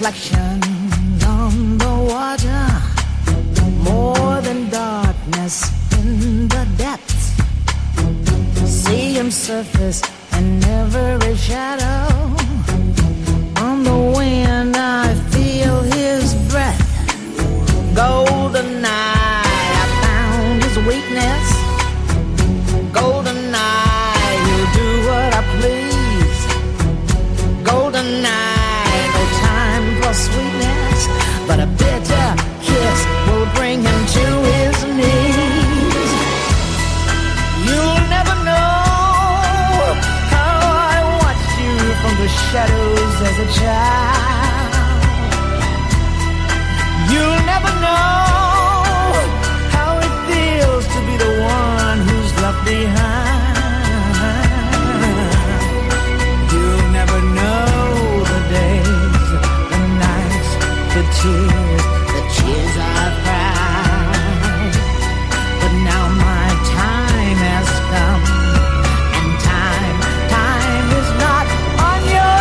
reflections on the water, more than darkness in the depths. See him surface in every shadow. On the wind I feel his breath. Golden night, I found his weakness. Golden night, he'll do what I please. Golden night, no time for sweetness, but a bitter kiss will bring him to his knees. You'll never know how I watched you from the shadows as a child. You'll never know how it feels to be the one who's left behind. You'll never know the days, the nights, the tears I've cried. But now my time has come, and time is not on your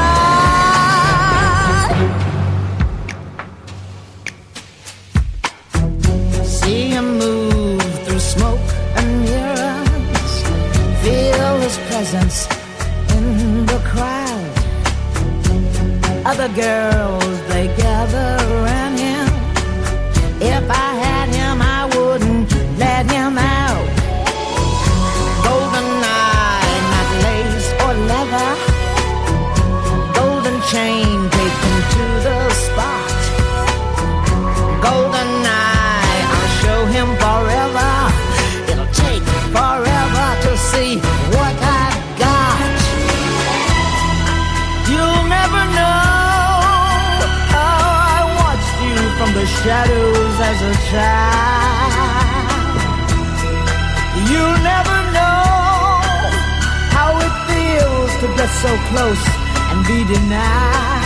side. See him move through smoke and mirrors, feel his presence in the crowd. Other girls, they gather around him. If I had him, I wouldn't let him out. Golden eye, not lace or leather. Golden chain, take him to the spot. Golden eye, I'll show him forever. It'll take forever to see what I've got. You'll never know how I watched you from the shadows as a child. You'll never know how it feels to get so close and be denied.